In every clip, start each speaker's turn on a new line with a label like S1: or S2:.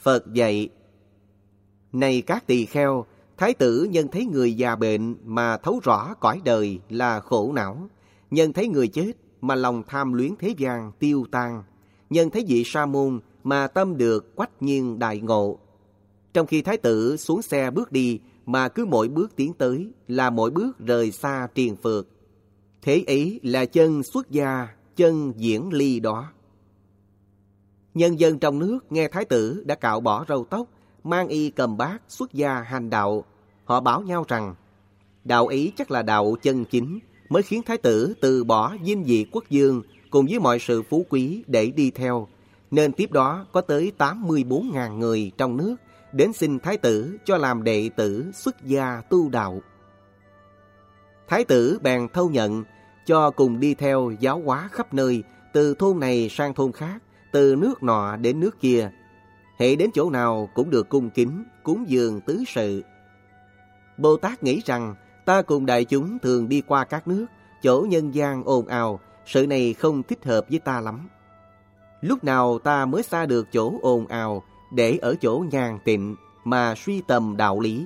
S1: Phật dạy: Này các tỳ kheo, thái tử nhân thấy người già bệnh mà thấu rõ cõi đời là khổ não, nhân thấy người chết mà lòng tham luyến thế gian tiêu tan, nhân thấy vị sa môn mà tâm được quách nhiên đại ngộ. Trong khi thái tử xuống xe bước đi mà cứ mỗi bước tiến tới là mỗi bước rời xa triền phược. Thế ấy là chân xuất gia, chân diễn ly đó. Nhân dân trong nước nghe thái tử đã cạo bỏ râu tóc, mang y cầm bát xuất gia hành đạo. Họ bảo nhau rằng đạo ấy chắc là đạo chân chính, mới khiến thái tử từ bỏ dinh vị quốc dương cùng với mọi sự phú quý để đi theo. Nên tiếp đó có tới 84.000 người trong nước đến xin thái tử cho làm đệ tử xuất gia tu đạo. Thái tử bèn thâu nhận, cho cùng đi theo giáo hóa khắp nơi, từ thôn này sang thôn khác, từ nước nọ đến nước kia. Hễ đến chỗ nào cũng được cung kính, cúng dường tứ sự. Bồ Tát nghĩ rằng ta cùng đại chúng thường đi qua các nước, chỗ nhân gian ồn ào, sự này không thích hợp với ta lắm. Lúc nào ta mới xa được chỗ ồn ào, để ở chỗ nhàn tịnh mà suy tầm đạo lý.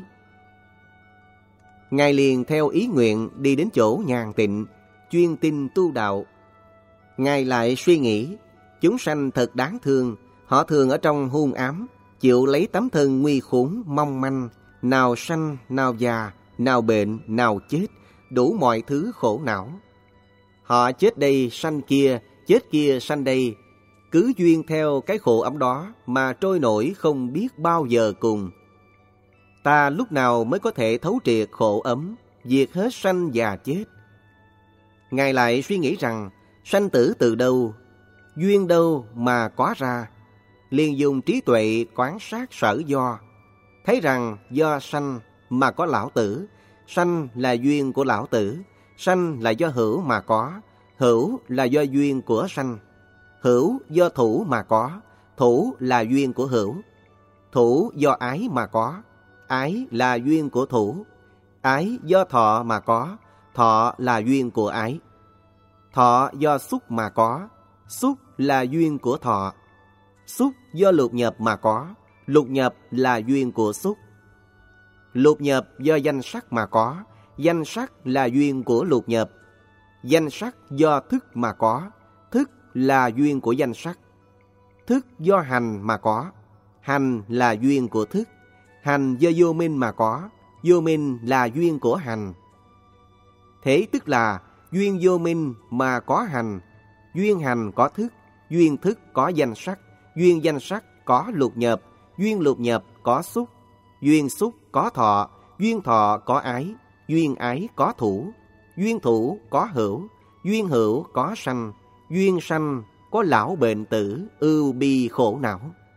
S1: Ngài liền theo ý nguyện đi đến chỗ nhàn tịnh, chuyên tinh tu đạo. Ngài lại suy nghĩ, chúng sanh thật đáng thương, họ thường ở trong hôn ám, chịu lấy tấm thân nguy khốn mong manh, nào sanh, nào già, nào bệnh, nào chết, đủ mọi thứ khổ não. Họ chết đây sanh kia, chết kia sanh đây, cứ duyên theo cái khổ ấm đó mà trôi nổi không biết bao giờ cùng. Ta lúc nào mới có thể thấu triệt khổ ấm, diệt hết sanh già chết? Ngài lại suy nghĩ rằng sanh tử từ đâu, duyên đâu mà có ra, liền dùng trí tuệ quan sát sở do, thấy rằng do sanh mà có lão tử, sanh là duyên của lão tử, sanh là do hữu mà có, hữu là do duyên của sanh, hữu do thủ mà có, thủ là duyên của hữu, thủ do ái mà có, ái là duyên của thủ, ái do thọ mà có, thọ là duyên của ái, thọ do xúc mà có, xúc là duyên của thọ, xúc do lục nhập mà có, lục nhập là duyên của xúc, lục nhập do danh sắc mà có, danh sắc là duyên của lục nhập, danh sắc do thức mà có, thức là duyên của danh sắc, thức do hành mà có, hành là duyên của thức, hành do vô minh mà có, vô minh là duyên của hành. Thế tức là duyên vô minh mà có hành, duyên hành có thức, duyên thức có danh sắc, duyên danh sắc có lục nhập, duyên lục nhập có xúc, duyên xúc có thọ, duyên thọ có ái, duyên ái có thủ, duyên thủ có hữu, duyên hữu có sanh, duyên sanh có lão bệnh tử, ưu bi khổ não.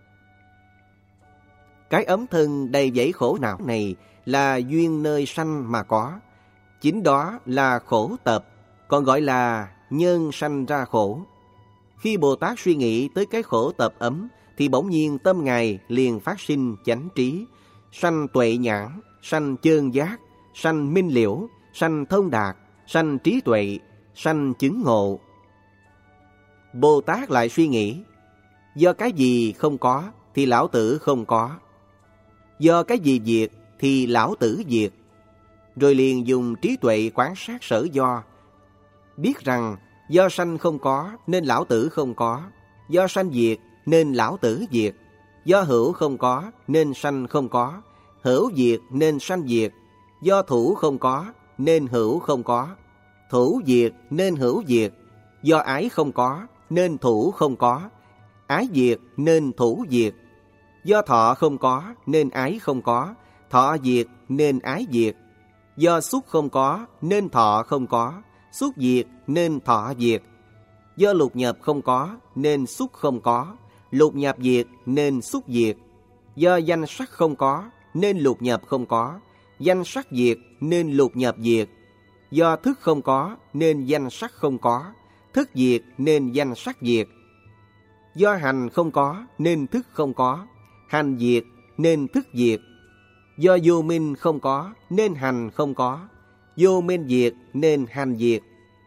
S1: Cái ấm thân đầy dẫy khổ não này là duyên nơi sanh mà có, chính đó là khổ tập, còn gọi là nhân sanh ra khổ. Khi Bồ Tát suy nghĩ tới cái khổ tập ấm, thì bỗng nhiên tâm Ngài liền phát sinh chánh trí, sanh tuệ nhãn, sanh chơn giác, sanh minh liễu, sanh thông đạt, sanh trí tuệ, sanh chứng ngộ. Bồ Tát lại suy nghĩ, do cái gì không có thì lão tử không có, do cái gì diệt thì lão tử diệt. Rồi liền dùng trí tuệ quan sát sở do, biết rằng do sanh không có nên lão tử không có, do sanh diệt nên lão tử diệt, do hữu không có nên sanh không có, hữu diệt nên sanh diệt, do thủ không có nên hữu không có, thủ diệt nên hữu diệt, do ái không có nên thủ không có, ái diệt nên thủ diệt, do thọ không có nên ái không có, thọ diệt nên ái diệt, do xúc không có nên thọ không có, xúc diệt nên thọ diệt, do lục nhập không có nên xúc không có, lục nhập diệt nên xúc diệt, do danh sắc không có nên lục nhập không có, danh sắc diệt nên lục nhập diệt, do thức không có nên danh sắc không có, thức diệt nên danh sắc diệt, do hành không có nên thức không có, hành diệt nên thức diệt, do vô minh không có nên hành không có, vô minh diệt nên hành diệt.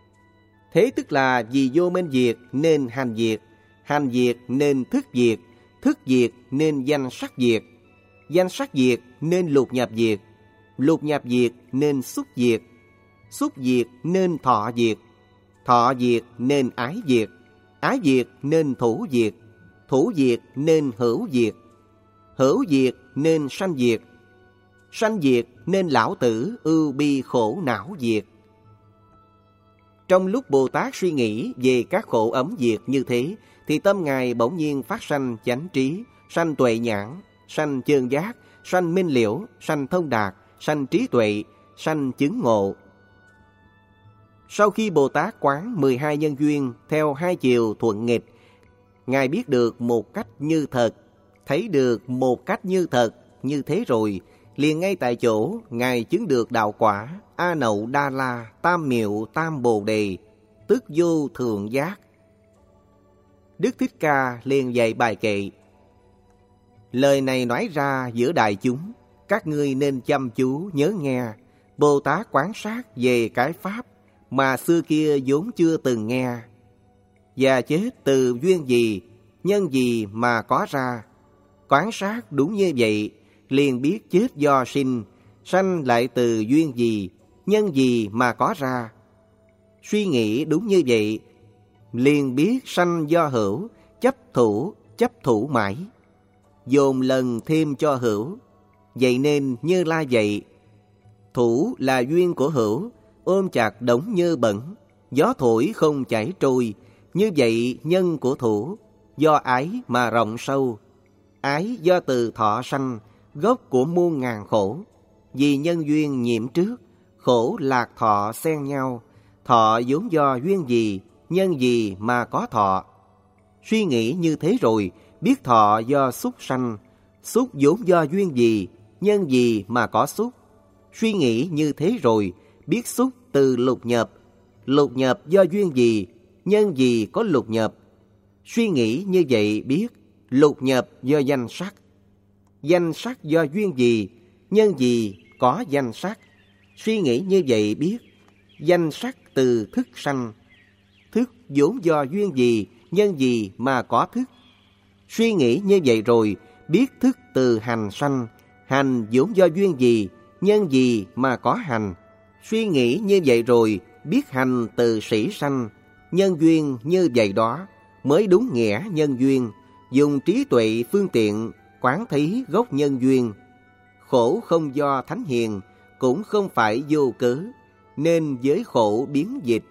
S1: Thế tức là vì vô minh diệt nên hành diệt nên thức diệt, thức diệt nên danh sắc diệt, danh sắc diệt nên lục nhập diệt, lục nhập diệt nên xúc diệt, xúc diệt nên thọ diệt, thọ diệt nên ái diệt, ái diệt nên thủ diệt, thủ diệt nên hữu diệt, hữu diệt nên sanh diệt, sanh diệt nên lão tử ưu bi khổ não diệt. Trong lúc Bồ Tát suy nghĩ về các khổ ấm diệt như thế, thì tâm Ngài bỗng nhiên phát sanh chánh trí, sanh tuệ nhãn, sanh chơn giác, sanh minh liễu, sanh thông đạt, sanh trí tuệ, sanh chứng ngộ. Sau khi Bồ Tát quán 12 nhân duyên theo hai chiều thuận nghịch, Ngài biết được một cách như thật, thấy được một cách như thật, như thế rồi, liền ngay tại chỗ, Ngài chứng được đạo quả, A Nậu Đa La, Tam Miệu Tam Bồ Đề, tức vô thượng giác. Đức Thích Ca liền dạy bài kệ: lời này nói ra giữa đại chúng, các ngươi nên chăm chú nhớ nghe. Bồ Tát quán sát về cái pháp mà xưa kia vốn chưa từng nghe. Và chết từ duyên gì, nhân gì mà có ra. Quán sát đúng như vậy, liền biết chết do sinh, sanh lại từ duyên gì, nhân gì mà có ra. Suy nghĩ đúng như vậy, liền biết sanh do hữu, chấp thủ mãi. Dồn lần thêm cho hữu, vậy nên Như Lai vậy. Thủ là duyên của hữu, ôm chặt đống nhơ bẩn, gió thổi không chảy trôi. Như vậy nhân của thủ, do ái mà rộng sâu. Ái do từ thọ sanh, gốc của muôn ngàn khổ. Vì nhân duyên nhiễm trước, khổ lạc thọ xen nhau. Thọ vốn do duyên gì, nhân gì mà có thọ. Suy nghĩ như thế rồi, biết thọ do xúc sanh, xúc vốn do duyên gì, nhân gì mà có xúc. Suy nghĩ như thế rồi, biết xúc từ lục nhập do duyên gì, nhân gì có lục nhập. Suy nghĩ như vậy biết lục nhập do danh sắc do duyên gì, nhân gì có danh sắc. Suy nghĩ như vậy biết danh sắc từ thức sanh, thức vốn do duyên gì, nhân gì mà có thức. Suy nghĩ như vậy rồi biết thức từ hành sanh, hành vốn do duyên gì, nhân gì mà có hành. Suy nghĩ như vậy rồi biết hành từ sĩ sanh, nhân duyên như vậy đó mới đúng nghĩa nhân duyên. Dùng trí tuệ phương tiện quán thấy gốc nhân duyên. Khổ không do thánh hiền, cũng không phải vô cớ, nên giới khổ biến dịch.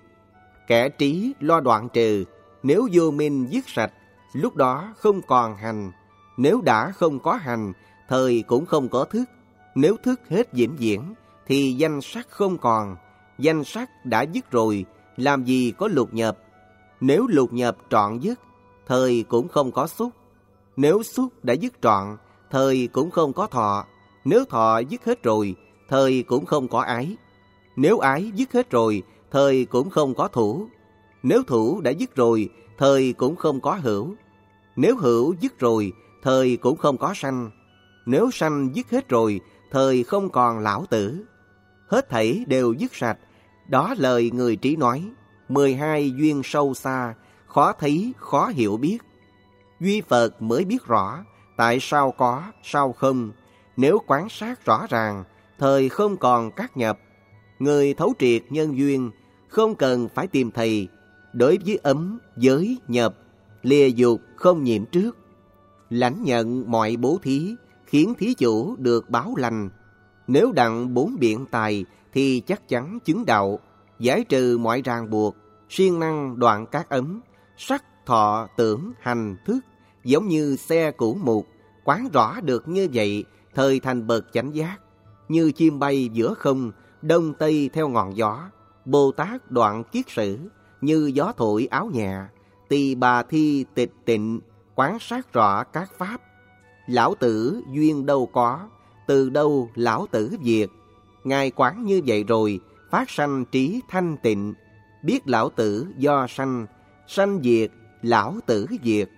S1: Kẻ trí lo đoạn trừ, nếu vô minh dứt sạch, lúc đó không còn hành. Nếu đã không có hành, thời cũng không có thức. Nếu thức hết vĩnh viễn, thì danh sắc không còn. Danh sắc đã dứt rồi, làm gì có lục nhập. Nếu lục nhập trọn dứt, thời cũng không có xúc. Nếu xúc đã dứt trọn, thời cũng không có thọ. Nếu thọ dứt hết rồi, thời cũng không có ái. Nếu ái dứt hết rồi, thời cũng không có thủ. Nếu thủ đã dứt rồi, thời cũng không có hữu. Nếu hữu dứt rồi, thời cũng không có sanh. Nếu sanh dứt hết rồi, thời không còn lão tử. Hết thảy đều dứt sạch. Đó lời người trí nói. 12 duyên sâu xa, khó thấy, khó hiểu biết. Duy Phật mới biết rõ, tại sao có, sao không. Nếu quán sát rõ ràng, thời không còn các nhập. Người thấu triệt nhân duyên, không cần phải tìm thầy. Đối với ấm, giới, nhập, lìa dục không nhiễm trước. Lãnh nhận mọi bố thí, khiến thí chủ được báo lành. Nếu đặng 4 biện tài, thì chắc chắn chứng đạo. Giải trừ mọi ràng buộc, siêng năng đoạn các ấm. Sắc, thọ, tưởng, hành, thức, giống như xe cũ mục. Quán rõ được như vậy, thời thành bậc chánh giác. Như chim bay giữa không, đông tây theo ngọn gió. Bồ Tát đoạn kiết sử, như gió thổi áo nhẹ. Tỳ bà thi tịch tịnh, quán sát rõ các pháp. Lão tử duyên đâu có, từ đâu lão tử diệt. Ngài quán như vậy rồi, phát sanh trí thanh tịnh. Biết lão tử do sanh, sanh diệt, lão tử diệt.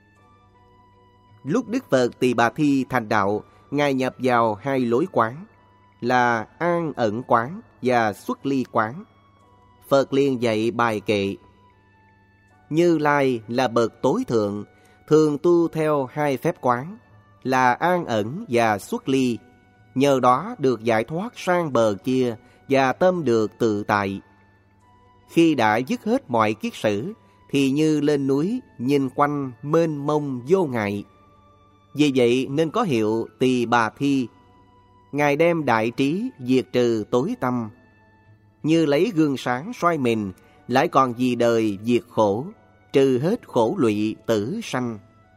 S1: Lúc Đức Phật Tỳ Bà Thi thành đạo, Ngài nhập vào 2 lối quán, là an ẩn quán và xuất ly quán. Phật liền dạy bài kệ: Như Lai là bậc tối thượng, thường tu theo hai phép quán là an ẩn và xuất ly, nhờ đó được giải thoát sang bờ kia và tâm được tự tại. Khi đã dứt hết mọi kiết sử, thì như lên núi nhìn quanh mênh mông vô ngại. Vì vậy nên có hiệu Tỳ Bà Thi. Ngài đem đại trí diệt trừ tối tăm, như lấy gương sáng soi mình, lại còn vì đời diệt khổ, trừ hết khổ lụy tử sanh.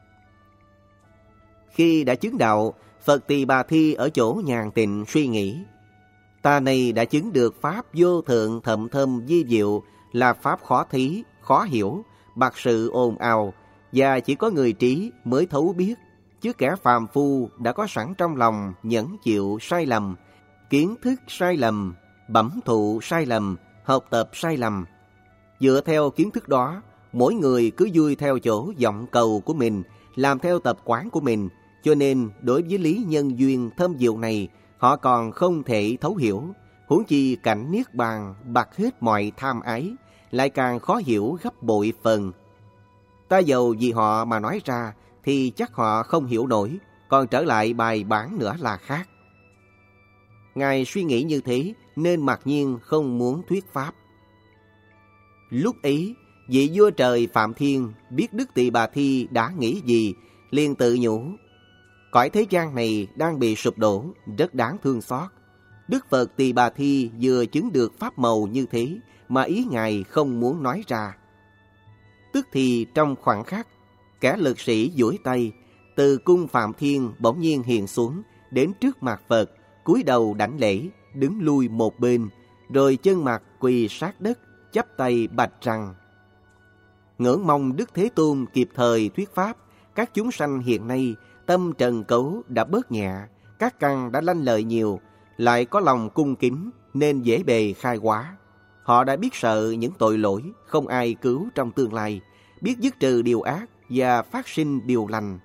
S1: Khi đã chứng đạo, Phật Tỳ Bà Thi ở chỗ nhàn tịnh suy nghĩ: ta này đã chứng được pháp vô thượng thậm thâm vi diệu, là pháp khó thí, khó hiểu, bạc sự ồn ào, và chỉ có người trí mới thấu biết, chứ kẻ phàm phu đã có sẵn trong lòng nhẫn chịu sai lầm, kiến thức sai lầm, bẩm thụ sai lầm, học tập sai lầm. Dựa theo kiến thức đó, mỗi người cứ vui theo chỗ vọng cầu của mình, làm theo tập quán của mình, cho nên đối với lý nhân duyên thâm diệu này, họ còn không thể thấu hiểu, huống chi cảnh niết bàn bạc hết mọi tham ái, lại càng khó hiểu gấp bội phần. Ta dầu vì họ mà nói ra, thì chắc họ không hiểu nổi, còn trở lại bài bản nữa là khác. Ngài suy nghĩ như thế, nên mặc nhiên không muốn thuyết pháp. Lúc ấy, vị vua trời Phạm Thiên biết Đức Tỳ Bà Thi đã nghĩ gì, liền tự nhủ: cõi thế gian này đang bị sụp đổ, rất đáng thương xót. Đức Phật Tỳ Bà Thi vừa chứng được pháp màu như thế, mà ý Ngài không muốn nói ra. Tức thì trong khoảnh khắc, kẻ lực sĩ duỗi tay, từ cung Phạm Thiên bỗng nhiên hiện xuống, đến trước mặt Phật, cúi đầu đảnh lễ, đứng lui một bên, rồi chân mặt quỳ sát đất, chắp tay bạch rằng: ngưỡng mong Đức Thế Tôn kịp thời thuyết pháp. Các chúng sanh hiện nay tâm trần cấu đã bớt nhẹ, các căn đã lanh lợi nhiều, lại có lòng cung kính nên dễ bề khai hóa. Họ đã biết sợ những tội lỗi không ai cứu trong tương lai, biết dứt trừ điều ác và phát sinh điều lành.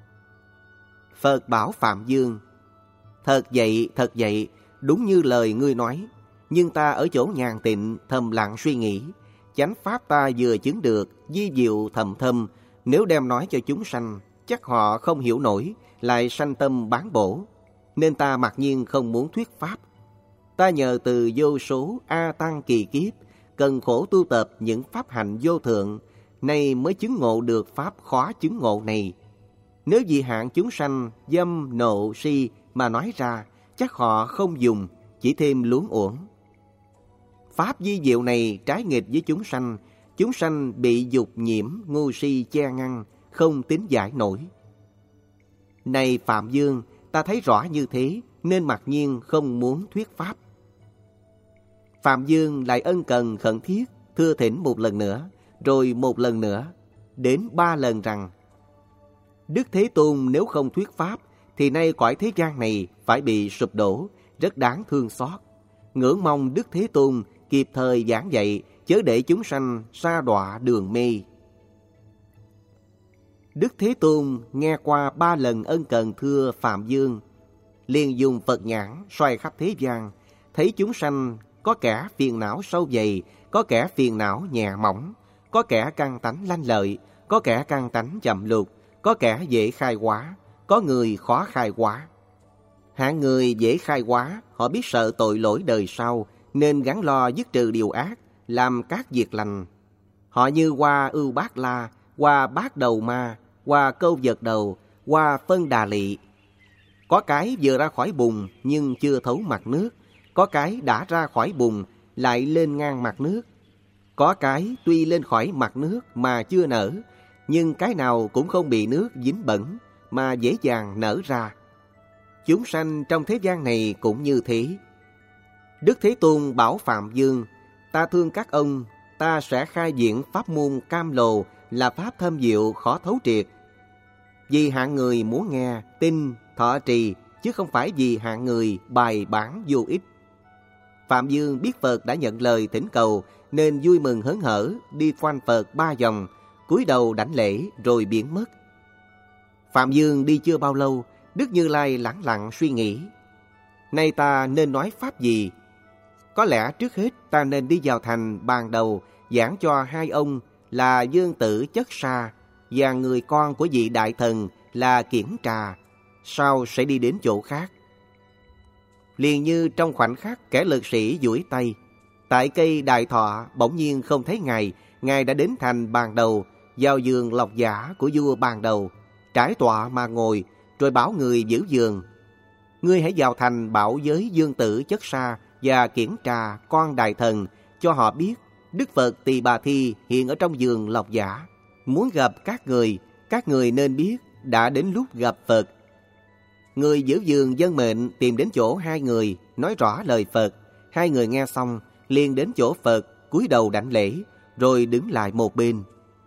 S1: Phật bảo Phạm Dương: thật vậy, đúng như lời ngươi nói. Nhưng ta ở chỗ nhàn tịnh thầm lặng suy nghĩ, chánh pháp ta vừa chứng được vi diệu thầm thâm, nếu đem nói cho chúng sanh, chắc họ không hiểu nổi, lại sanh tâm bán bổ, nên ta mặc nhiên không muốn thuyết pháp. Ta nhờ từ vô số A Tăng kỳ kiếp, cần khổ tu tập những pháp hạnh vô thượng, nay mới chứng ngộ được pháp khó chứng ngộ này. Nếu vì hạng chúng sanh dâm nộ si mà nói ra, chắc họ không dùng, chỉ thêm luống uổng. Pháp vi diệu này trái nghịch với chúng sanh bị dục nhiễm ngu si che ngăn, không tín giải nổi. Này Phạm Dương, ta thấy rõ như thế, nên mặc nhiên không muốn thuyết pháp. Phạm Dương lại ân cần khẩn thiết, thưa thỉnh một lần nữa, rồi một lần nữa, đến 3 lần rằng: Đức Thế Tôn nếu không thuyết pháp, thì nay cõi thế gian này phải bị sụp đổ, rất đáng thương xót. Ngưỡng mong Đức Thế Tôn kịp thời giảng dạy, chớ để chúng sanh sa đọa đường mê. Đức Thế Tôn nghe qua 3 lần ân cần thưa Phạm Dương, liền dùng Phật nhãn soi khắp thế gian, thấy chúng sanh có kẻ phiền não sâu dày, có kẻ phiền não nhẹ mỏng, có kẻ căn tánh lanh lợi, có kẻ căn tánh chậm lụt, có kẻ dễ khai hóa, có người khó khai hóa. Hạng người dễ khai hóa, họ biết sợ tội lỗi đời sau, nên gắng lo dứt trừ điều ác, làm các việc lành. Họ như hoa ưu bát la, hoa bát đầu ma, hoa câu vật đầu, hoa phân đà lị. Có cái vừa ra khỏi bùn nhưng chưa thấu mặt nước, có cái đã ra khỏi bùn lại lên ngang mặt nước, có cái tuy lên khỏi mặt nước mà chưa nở, nhưng cái nào cũng không bị nước dính bẩn mà dễ dàng nở ra. Chúng sanh trong thế gian này cũng như thế. Đức Thế Tôn bảo Phạm Dương: ta thương các ông, ta sẽ khai diễn pháp môn cam lồ, là pháp thâm diệu khó thấu triệt. Vì hạng người muốn nghe, tin, thọ trì, chứ không phải vì hạng người bài bản vô ích. Phạm Dương biết Phật đã nhận lời thỉnh cầu, nên vui mừng hớn hở đi quanh Phật 3 vòng, cúi đầu đảnh lễ rồi biến mất. Phạm Dương đi chưa bao lâu, Đức Như Lai lẳng lặng suy nghĩ: nay ta nên nói pháp gì? Có lẽ trước hết ta nên đi vào thành bàn đầu, giảng cho 2 ông là Dương Tử Chất Sa và người con của vị đại thần là Kiển Trà, sao sẽ đi đến chỗ khác? Liền như trong khoảnh khắc kẻ lực sĩ duỗi tay, tại cây đại thọ bỗng nhiên không thấy Ngài đã đến thành Bàn Đầu, vào giường Lộc Giả của vua Bàn Đầu, trải tọa mà ngồi, rồi bảo người giữ giường: ngươi hãy vào thành bảo với Dương Tử Chất Sa và Kiển Trà con đại thần, cho họ biết Đức Phật Tỳ Bà Thi hiện ở trong giường Lộc Giả, muốn gặp các người nên biết đã đến lúc gặp Phật. Người giữ giường vâng mệnh tìm đến chỗ hai người, nói rõ lời Phật. Hai người nghe xong liền đến chỗ Phật, cúi đầu đảnh lễ, rồi đứng lại một bên.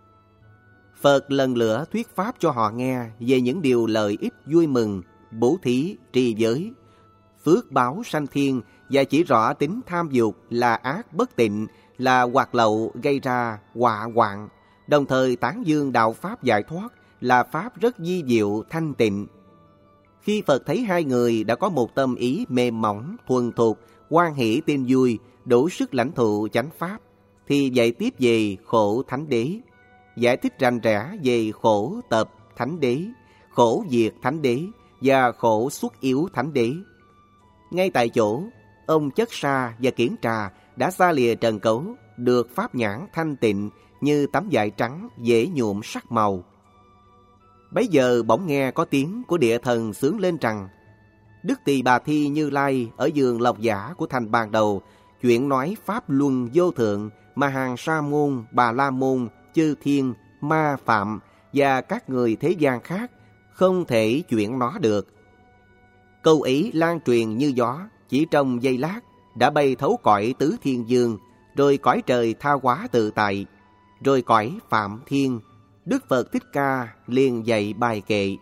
S1: Phật lần lữa thuyết pháp cho họ nghe về những điều lợi ích vui mừng, bố thí, trì giới, phước báo sanh thiên, và chỉ rõ tính tham dục là ác bất tịnh, là hoạt lậu gây ra họa hoạn, đồng thời tán dương đạo pháp giải thoát là pháp rất vi diệu thanh tịnh. Khi Phật thấy hai người đã có một tâm ý mềm mỏng, thuần thục, hoan hỷ tin vui, đủ sức lãnh thụ chánh pháp, thì dạy tiếp về khổ thánh đế, giải thích rành rẽ về khổ tập thánh đế, khổ diệt thánh đế và khổ xuất yếu thánh đế. Ngay tại chỗ, ông Chất Sa và Kiển Trà đã xa lìa trần cấu, được pháp nhãn thanh tịnh như tấm vải trắng dễ nhuộm sắc màu. Bấy giờ bỗng nghe có tiếng của địa thần xướng lên rằng: Đức Tỳ Bà Thi Như Lai ở giường Lộc Giả của thành Bàn Đầu, chuyện nói pháp luân vô thượng mà hàng Sa môn, Bà La môn, chư thiên, ma phạm và các người thế gian khác không thể chuyển nó được. Câu ấy lan truyền như gió, chỉ trong giây lát đã bay thấu cõi tứ thiên dương, rồi cõi trời tha hóa tự tại, rồi cõi phạm thiên. Đức Phật Thích Ca liền dạy bài kệ: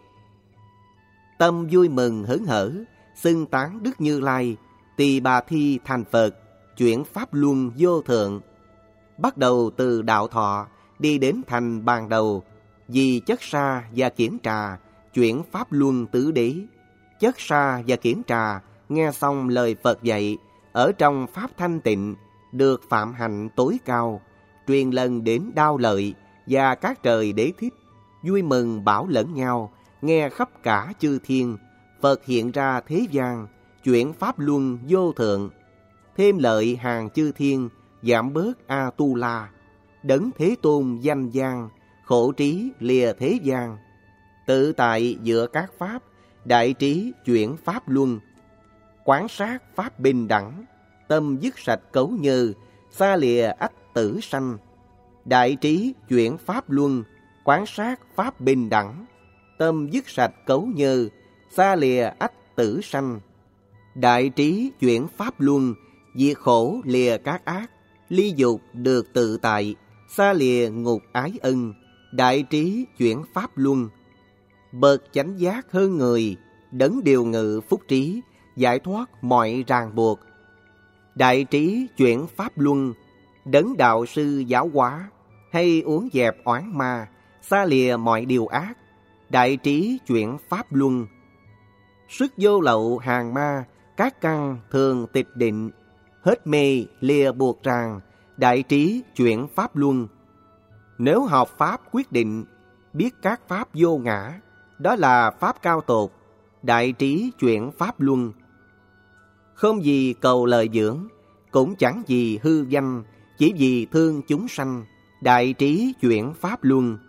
S1: tâm vui mừng hớn hở, xưng tán Đức Như Lai, Tỳ Bà Thi thành Phật, chuyển pháp luân vô thượng. Bắt đầu từ đạo thọ, đi đến thành Bàn Đầu, vì Chất Sa và Kiển Trà chuyển pháp luân tứ đế. Chất Sa và Kiển Trà nghe xong lời Phật dạy, ở trong pháp thanh tịnh, được phạm hạnh tối cao, truyền lần đến Đao Lợi và các trời đế thích, vui mừng bảo lẫn nhau, nghe khắp cả chư thiên. Phật hiện ra thế gian, chuyển pháp luân vô thượng, thêm lợi hàng chư thiên, giảm bớt A Tu La. Đấng Thế Tôn danh gian, khổ trí lìa thế gian, tự tại giữa các pháp, đại trí chuyển pháp luân. Quán sát pháp bình đẳng, tâm dứt sạch cấu nhừ, xa lìa ách tử sanh. Đại trí chuyển pháp luân, quán sát pháp bình đẳng, tâm dứt sạch cấu nhừ, xa lìa ách tử sanh. Đại trí chuyển pháp luân, diệt khổ lìa các ác, ly dục được tự tại, xa lìa ngục ái ân. Đại trí chuyển pháp luân, bậc chánh giác hơn người, đấng điều ngự phúc trí, giải thoát mọi ràng buộc. Đại trí chuyển pháp luân, đấng đạo sư giáo hóa, hay uống dẹp oán ma, xa lìa mọi điều ác. Đại trí chuyển pháp luân, sức vô lậu hàng ma, các căn thường tịch định, hết mê lìa buộc ràng. Đại trí chuyển pháp luân, nếu học pháp quyết định, biết các pháp vô ngã, đó là pháp cao tột. Đại trí chuyển pháp luân, không vì cầu lời dưỡng, cũng chẳng vì hư danh, chỉ vì thương chúng sanh. Đại trí chuyển pháp luân,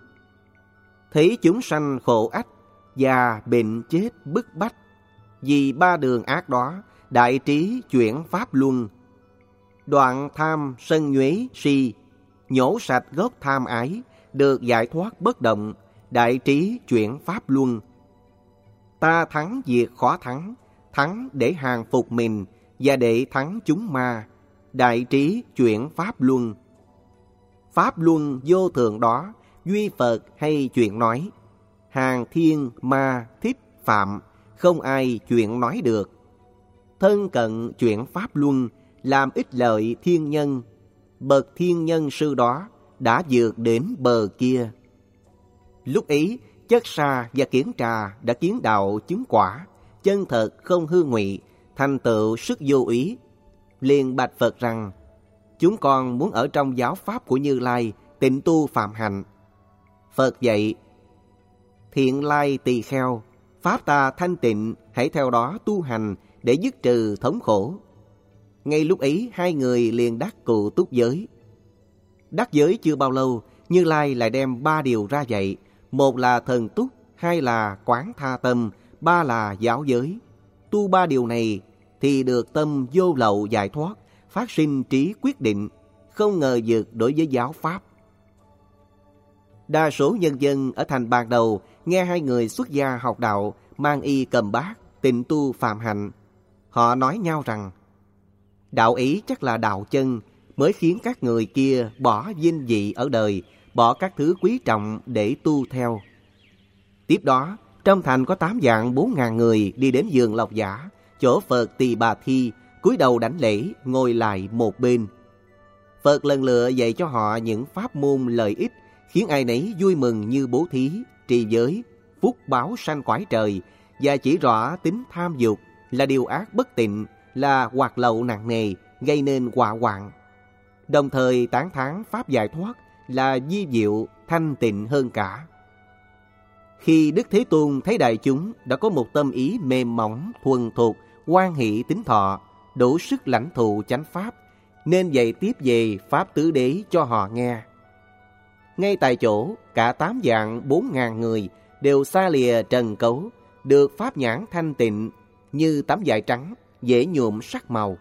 S1: thấy chúng sanh khổ ách, già bệnh chết bức bách, vì ba đường ác đó. Đại trí chuyển pháp luân, đoạn tham sân nhuế si, nhổ sạch gốc tham ái, được giải thoát bất động. Đại trí chuyển pháp luân, ta thắng việc khó thắng, thắng để hàng phục mình và để thắng chúng ma. Đại trí chuyển pháp luân, pháp luân vô thượng đó, duy Phật hay chuyện nói, hàng thiên ma thích phạm, không ai chuyện nói được. Thân cận chuyển pháp luân, làm ích lợi thiên nhân, bậc thiên nhân sư đó đã vượt đến bờ kia. Lúc ấy, Chất Sa và Kiển Trà đã kiến đạo chứng quả, chân thật không hư ngụy, thành tựu sức vô úy. Liền bạch Phật rằng: chúng con muốn ở trong giáo pháp của Như Lai, tịnh tu phạm hạnh. Phật dạy: Thiện lai tỳ kheo, pháp ta thanh tịnh, hãy theo đó tu hành để dứt trừ thống khổ. Ngay lúc ấy, hai người liền đắc cụ túc giới. Đắc giới chưa bao lâu, Như Lai lại đem 3 điều ra dạy. Một là thần túc, hai là quán tha tâm, ba là giáo giới. Tu 3 điều này thì được tâm vô lậu giải thoát, phát sinh trí quyết định, không ngờ vực đối với giáo pháp. Đa số nhân dân ở thành Bàn Đầu nghe hai người xuất gia học đạo, mang y cầm bát, tịnh tu phạm hạnh. Họ nói nhau rằng, đạo ấy chắc là đạo chân, mới khiến các người kia bỏ vinh vị ở đời, bỏ các thứ quý trọng để tu theo. Tiếp đó, trong thành có 8 vạn 4.000 người đi đến vườn Lộc Giả, chỗ Phật Tỳ Bà Thi, cúi đầu đảnh lễ, ngồi lại một bên. Phật lần lựa dạy cho họ những pháp môn lợi ích, khiến ai nấy vui mừng như bố thí, trì giới, phúc báo sanh cõi trời, và chỉ rõ tính tham dục là điều ác bất tịnh, là hoạt lậu nặng nề, gây nên họa hoạn. Đồng thời tán thán pháp giải thoát là vi diệu, thanh tịnh hơn cả. Khi Đức Thế Tôn thấy đại chúng đã có một tâm ý mềm mỏng, thuần thục, hoan hỷ tính thọ, đủ sức lãnh thụ chánh pháp, nên dạy tiếp về pháp tứ đế cho họ nghe. Ngay tại chỗ, cả 8 vạn 4.000 người đều xa lìa trần cấu, được pháp nhãn thanh tịnh như tấm vải trắng, dễ nhuộm sắc màu.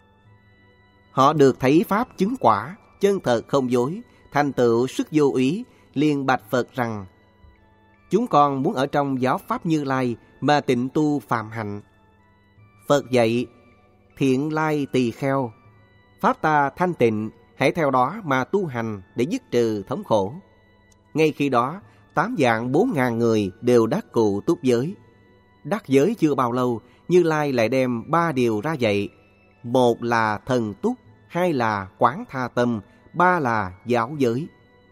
S1: Họ được thấy pháp chứng quả, chân thật không dối, thành tựu sức vô úy, liền bạch Phật rằng: Chúng con muốn ở trong giáo pháp Như Lai mà tịnh tu phạm hạnh. Phật dạy: Thiện lai tỳ kheo, pháp ta thanh tịnh, hãy theo đó mà tu hành để dứt trừ thống khổ. Ngay khi đó, 8 vạn 4.000 người đều đắc cụ túc giới. Đắc giới chưa bao lâu, Như Lai lại đem 3 điều ra dạy. Một là thần túc, hai là quán tha tâm, ba là giáo giới.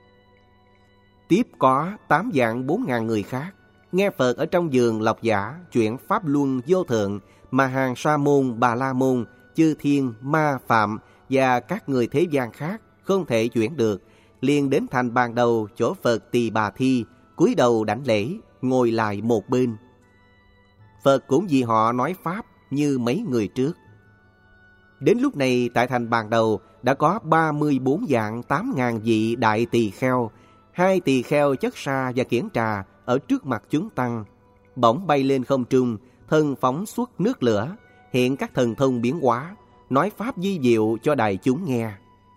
S1: Tiếp có 8 vạn 4.000 người khác nghe Phật ở trong vườn Lộc Giả chuyển pháp luân vô thượng, mà hàng Sa môn, Bà La môn, chư thiên, ma phạm và các người thế gian khác không thể chuyển được, liền đến thành Bàn Đầu chỗ Phật Tỳ Bà Thi, cúi đầu đảnh lễ, ngồi lại một bên. Phật cũng vì họ nói pháp như mấy người trước. Đến lúc này tại thành Bàn Đầu đã có 34 vạn 8.000 vị đại tỳ kheo, 2 tỳ kheo chất sa và kiển trà ở trước mặt chúng tăng, bỗng bay lên không trung, thân phóng xuất nước lửa, hiện các thần thông biến hóa, nói pháp vi diệu cho đại chúng nghe.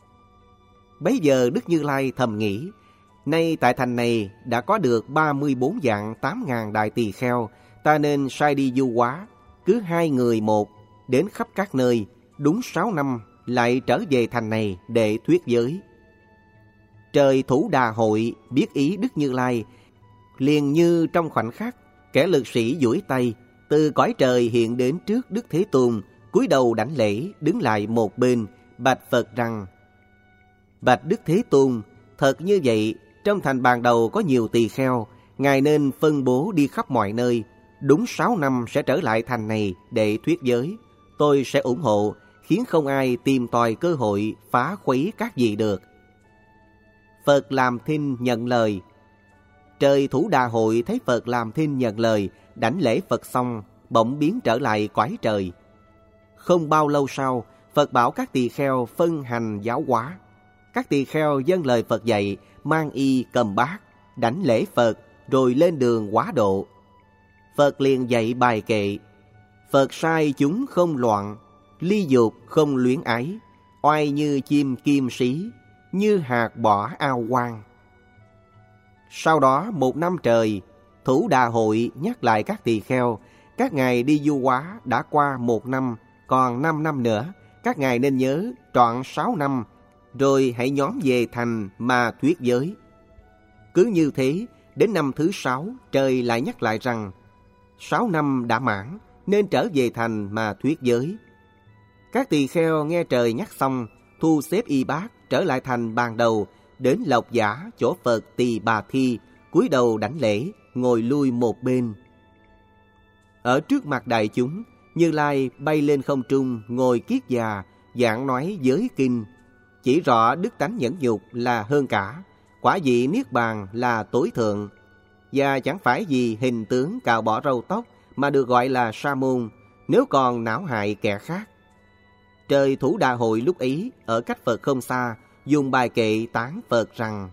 S1: Bấy giờ Đức Như Lai thầm nghĩ, nay tại thành này đã có được 34 vạn 8.000 đại tỳ kheo, ta nên sai đi du hóa, cứ 2 người một, đến khắp các nơi, đúng 6 năm lại trở về thành này để thuyết giới. Trời Thủ Đà Hội biết ý Đức Như Lai, liền như trong khoảnh khắc, kẻ lực sĩ duỗi tay, từ cõi trời hiện đến trước Đức Thế Tôn, cúi đầu đảnh lễ, đứng lại một bên, bạch Phật rằng: Bạch Đức Thế Tôn, thật như vậy, trong thành Bàn Đầu có nhiều tỳ kheo, Ngài nên phân bố đi khắp mọi nơi, đúng 6 năm sẽ trở lại thành này để thuyết giới. Tôi sẽ ủng hộ, khiến không ai tìm tòi cơ hội phá khuấy các gì được. Phật làm thinh nhận lời. Trời Thủ Đà Hội thấy Phật làm thinh nhận lời, đảnh lễ Phật xong, bỗng biến trở lại cõi trời. Không bao lâu sau, Phật bảo các tỳ kheo phân hành giáo hóa. Các tỳ kheo vâng lời Phật dạy, mang y cầm bát, đảnh lễ Phật, rồi lên đường hóa độ. Phật liền dạy bài kệ: Phật sai chúng không loạn, ly dục không luyến ái, oai như chim kim sĩ, như hạt bỏ ao quang. Sau đó 1 năm trời, Thủ Đà Hội nhắc lại các tỳ kheo, các ngài đi du hóa đã qua 1 năm, còn 5 năm nữa, các ngài nên nhớ trọn 6 năm, rồi hãy nhóm về thành mà thuyết giới. Cứ như thế, đến năm thứ 6, trời lại nhắc lại rằng 6 năm đã mãn, nên trở về thành mà thuyết giới. Các tỳ kheo nghe trời nhắc xong, thu xếp y bát, trở lại thành Bàn Đầu, đến Lộc Giả chỗ Phật Tỳ Bà Thi, cúi đầu đảnh lễ, ngồi lui một bên. Ở trước mặt đại chúng, Như Lai bay lên không trung, ngồi kiết già, giảng nói giới kinh, chỉ rõ đức tánh nhẫn nhục là hơn cả, quả vị Niết Bàn là tối thượng. Và chẳng phải vì hình tướng cạo bỏ râu tóc mà được gọi là sa môn, nếu còn não hại kẻ khác. Trời Thủ Đà Hội lúc ấy ở cách Phật không xa, dùng bài kệ tán Phật rằng: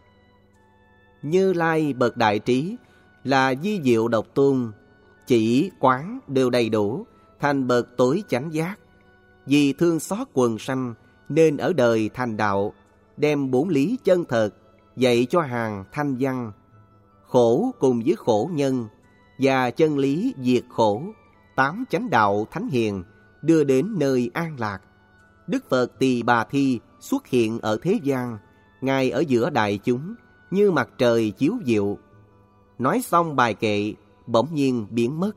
S1: Như Lai bậc đại trí, là di diệu độc tôn, chỉ quán đều đầy đủ, thành bậc tối chánh giác. Vì thương xót quần sanh, nên ở đời thành đạo, đem bốn lý chân thật, dạy cho hàng thanh văn. Khổ cùng với khổ nhân, và chân lý diệt khổ, tám chánh đạo thánh hiền, đưa đến nơi an lạc. Đức Phật Tỳ Bà Thi xuất hiện ở thế gian, Ngài ở giữa đại chúng, như mặt trời chiếu diệu. Nói xong bài kệ, bỗng nhiên biến mất.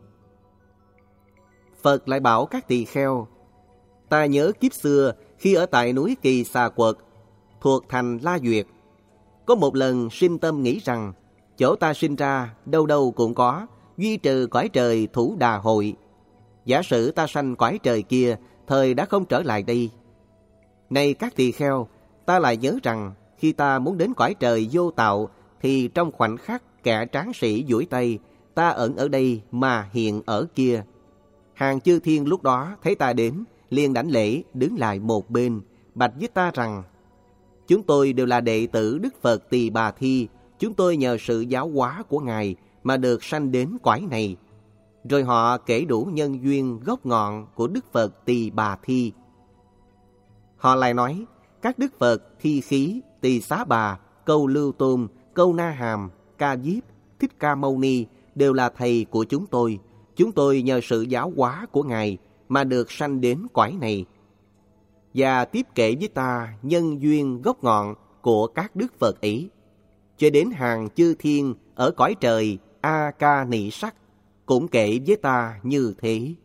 S1: Phật lại bảo các tỳ kheo: Ta nhớ kiếp xưa, khi ở tại núi Kỳ Xà Quật, thuộc thành La Duyệt, có một lần sinh tâm nghĩ rằng, chỗ ta sinh ra đâu đâu cũng có, duy trừ cõi trời Thủ Đà Hội. Giả sử ta sanh cõi trời kia, thời đã không trở lại đây. Này các tỳ kheo, ta lại nhớ rằng, khi ta muốn đến cõi trời vô tạo, thì trong khoảnh khắc kẻ tráng sĩ duỗi tay, ta ẩn ở đây mà hiện ở kia. Hàng chư thiên lúc đó thấy ta đến, liền đảnh lễ đứng lại một bên, bạch với ta rằng: Chúng tôi đều là đệ tử Đức Phật Tỳ Bà Thi, chúng tôi nhờ sự giáo hóa của Ngài mà được sanh đến cõi này. Rồi họ kể đủ nhân duyên gốc ngọn của Đức Phật Tỳ Bà Thi. Họ lại nói, các Đức Phật Thi Khí, Tỳ Xá Bà, Câu Lưu Tôn, Câu Na Hàm, Ca Diếp, Thích Ca Mâu Ni đều là thầy của chúng tôi. Chúng tôi nhờ sự giáo hóa của Ngài mà được sanh đến cõi này. Và tiếp kể với ta nhân duyên gốc ngọn của các Đức Phật ấy. Cho đến hàng chư thiên ở cõi trời A Ca Nị Sắc cũng kể với ta như thế.